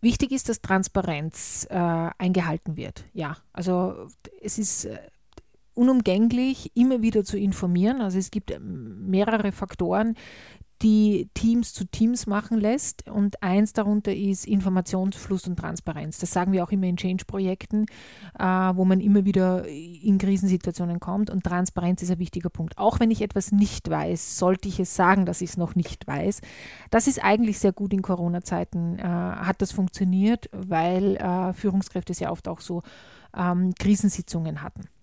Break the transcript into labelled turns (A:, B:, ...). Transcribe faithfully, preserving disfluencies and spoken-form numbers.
A: Wichtig ist, dass Transparenz äh, eingehalten wird. Ja, also es ist äh, unumgänglich, immer wieder zu informieren. Also es gibt ähm, mehrere Faktoren, die Teams zu Teams machen lässt. Und eins darunter ist Informationsfluss und Transparenz. Das sagen wir auch immer in Change-Projekten, äh, wo man immer wieder in Krisensituationen kommt. Und Transparenz ist ein wichtiger Punkt. Auch wenn ich etwas nicht weiß, sollte ich es sagen, dass ich es noch nicht weiß. Das ist eigentlich sehr gut in Corona-Zeiten, äh, hat das funktioniert, weil äh, Führungskräfte sehr oft auch so ähm, Krisensitzungen hatten.